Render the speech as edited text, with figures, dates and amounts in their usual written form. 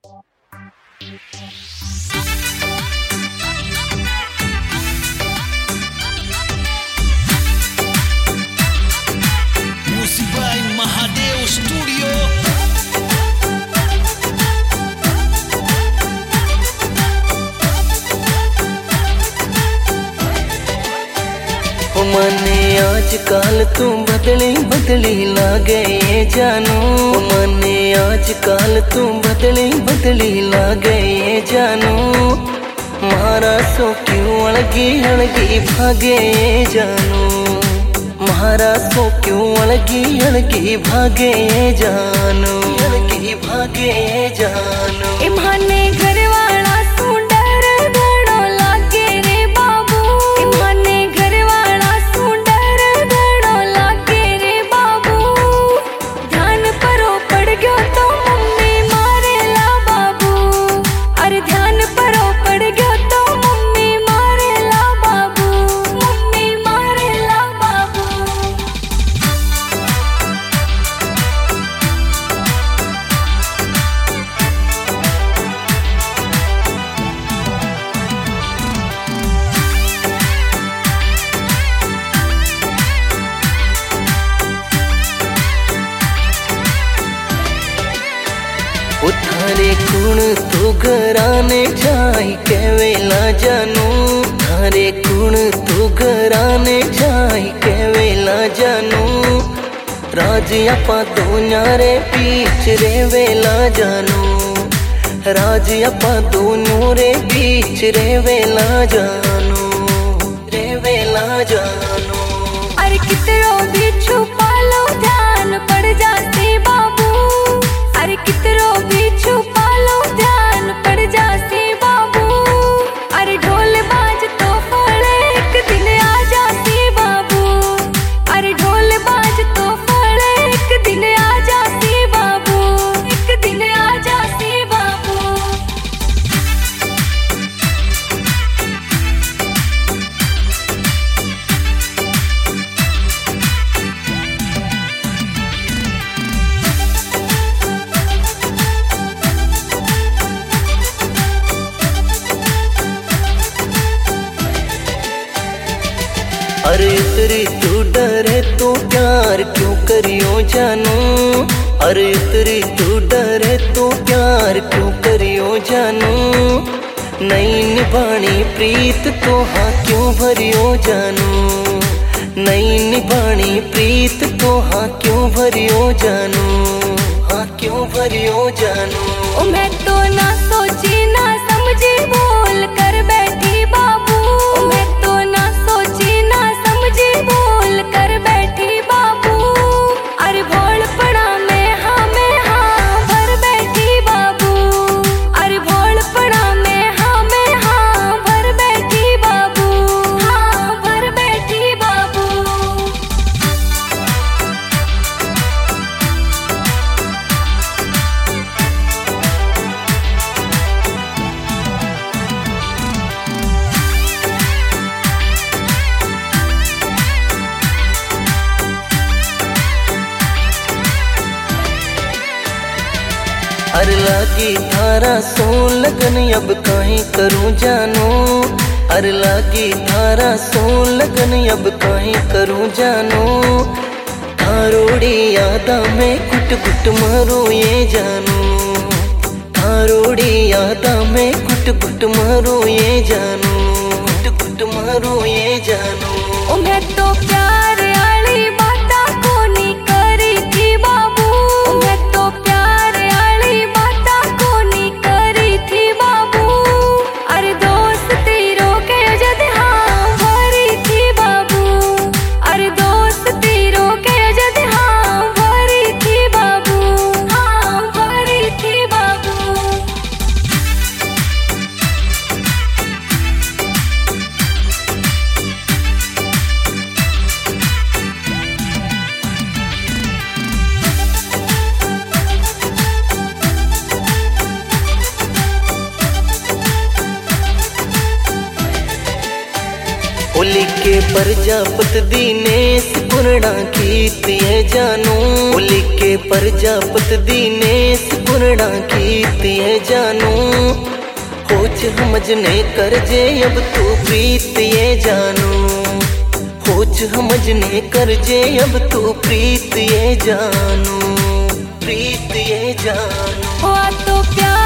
Musibai Mahadev Studio. मने आजकल तू बदली बदली लागे ये जानू। मने आजकल तू बदली बदली लागे ये जानू। मारा सो क्यों अलगी अलगी भागे ये जानू। मारा सो क्यों अलगी अलगी भागे ये जानू। अलगी भागे ये जानू। इम्हाने घर वाला सू डर घणो लागे रे बाबू। इम्हाने घर वाला सू डर घणो लागे रे बाबू। ध्यान परो पड़ गयो तो मम्मी मारेला बाबू। अरे ध्यान परो पड़ गयो तो मम्मी मारेला बाबू। मम्मी मारेला बाबू। थारे कुण तू घराने जाई केवेला जानू। थारे कुण तू घराने जाई केवेला जानू। राज आपा दोन्या रे बीच रे वेला जानू। राज आपा दोनों रे बीच रे वेला जानू। रे वेला जानू। अरे कितरो भी छुपा लो ध्यान पड़ जाते बाबू। अरे कितरो भी छुपा लो ध्यान पड़ जाते बाबू। अरे ढोल बाज तो फड़े एक दिन आ जाते बाबू। अरे ढोल बाज तो फड़े एक दिन आ जाते बाबू। एक दिन आ जाते बाबू। अरे तेरी तू डरे तो प्यार क्यों करियो जानू। अरे तेरी तू डरे तो प्यार क्यों करियो जानू। नहीं निभानी प्रीत तो हाँ क्यों भरियो जानू। नहीं निभानी प्रीत तो हाँ क्यों भरियो जानू। हाँ क्यों भरियो जानू। ओ मैं तो ना सोची ना समझी बोल कर बैठी बाबू। ओ मैं तो ना सोची ना समझी बोल कर बैठी बाबू। अरे भोल पड़ा मैं हाँ भर बैठी बाबू। अरे भोल पड़ा मैं हाँ भर बैठी बाबू। हाँ भर बैठी बाबू। अरे लागी थारा सो लगन अब काहे करूं जानू। अरे लागी थारा सो लगन अब काहे करूं जानू। थारोड़ी यादा में कुट कुट मारो ये जानू। थारोड़ी यादा में कुट कुट मारो ये जानू। कुट कुट मारो ये जानू। ओ मैं तो प्यार आली बाता कोनी करी थी बाबू। ओ मैं तो प्यार आली बाता कोनी करी थी बाबू। अरे दोस्ती रोके जद हाँ भरी थी बाबू। अरे दोस्ती रोके जद हाँ भरी थी बाबू। हाँ भरी थी बाबू। लिखे प्रजापत दीनेश पूर्णा कीर्ति है जानू। लिखे प्रजापत दीनेश पूर्णा कीर्ति है ये जानू, होच समझने कर जे अब तू प्रीत ये जानू, होच समझने कर जे अब तू प्रीत ये जानू, प्रीत ये जानू। हुआ तो प्यार